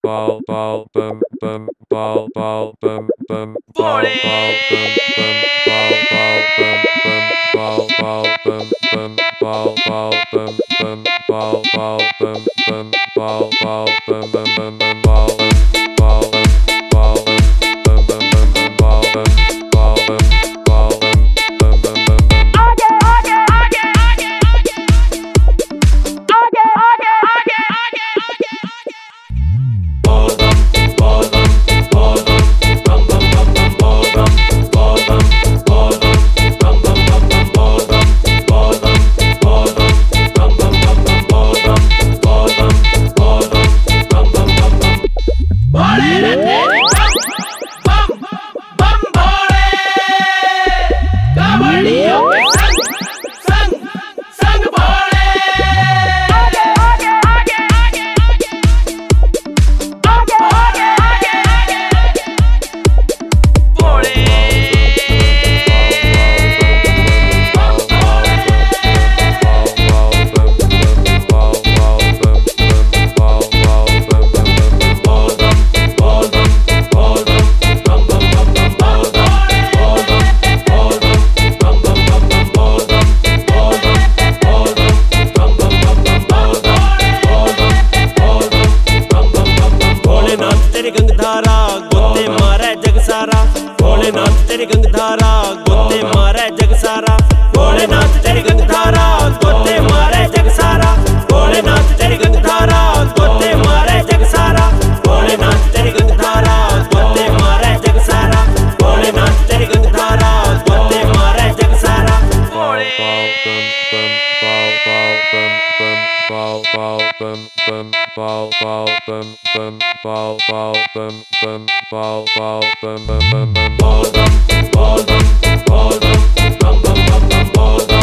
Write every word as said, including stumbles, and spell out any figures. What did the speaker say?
ball ball bum bum ball ball bum bum ball ball bum bum ball ball bum bum ball ball bum bum ball ball bum bum ball ball bum bum ball ball bum bum bum bum ball ball ball bum bum bum bum ball bum ball bum ball bum bum bum bum गोते मारे जग सारा भोलेनाथ तेरी गंगधारा गोते मारे जग सारा भोलेनाथ तेरी गंगधारा गोते मारे जग सारा भोलेनाथ तेरी गंगधारा गोते मारे जग सारा भोलेनाथ तेरी गंगधारा गोते मारे जग सारा भोलेनाथ तेरी गंगधारा गोते मारे जग सारा Bhole ball ball bum bum ball ball bum bum ball ball bum bum ball ball bum bum bum bum ball bum ball bum ball bum bum bum bum bum ball bum